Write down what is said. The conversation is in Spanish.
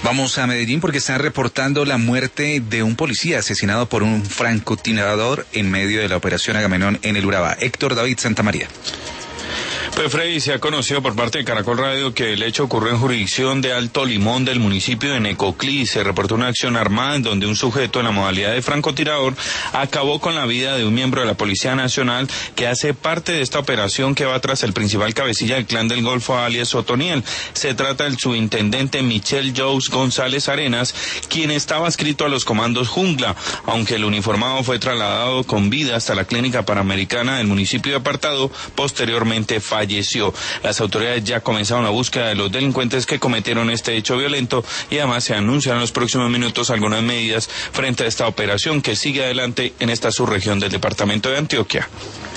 Vamos a Medellín porque están reportando la muerte de un policía asesinado por un francotirador en medio de la operación Agamenón en el Urabá. Héctor David Santamaría. Pues Freddy, se ha conocido por parte de Caracol Radio que el hecho ocurrió en jurisdicción de Alto Limón del municipio de Necoclí. Se reportó una acción armada en donde un sujeto en la modalidad de francotirador acabó con la vida de un miembro de la Policía Nacional que hace parte de esta operación que va tras el principal cabecilla del Clan del Golfo, alias Otoniel. Se trata del subintendente Michel Jous González Arenas, quien estaba adscrito a los comandos Jungla, aunque el uniformado fue trasladado con vida hasta la clínica panamericana del municipio de Apartado, posteriormente falleció. Las autoridades ya comenzaron la búsqueda de los delincuentes que cometieron este hecho violento y además se anuncian en los próximos minutos algunas medidas frente a esta operación que sigue adelante en esta subregión del departamento de Antioquia.